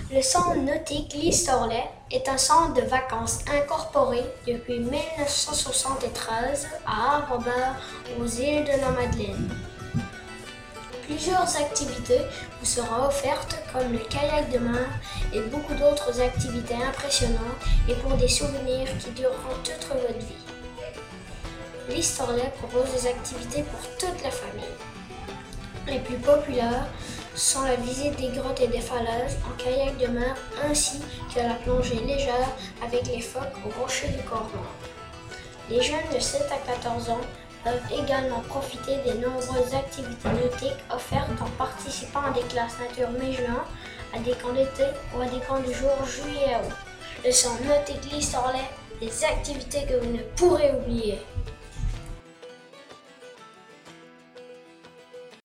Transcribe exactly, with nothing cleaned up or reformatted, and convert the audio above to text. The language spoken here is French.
Le centre nautique Listorlet est un centre de vacances incorporé depuis mille neuf cent soixante-treize à Havre-Beurre, aux îles de la Madeleine. Plusieurs activités vous seront offertes comme le kayak de mer et beaucoup d'autres activités impressionnantes et pour des souvenirs qui dureront toute votre vie. Listorlet propose des activités pour toute la famille. Les plus populaires sont la visite des grottes et des falaises en kayak de mer ainsi que la plongée légère avec les phoques au rocher du Corps-Noir. Les jeunes de sept à quatorze ans peuvent également profiter des nombreuses activités nautiques offertes en participant à des classes nature mai-juin, à des camps d'été ou à des camps du jour juillet à août. Le centre nautique Listorlet, des activités que vous ne pourrez oublier.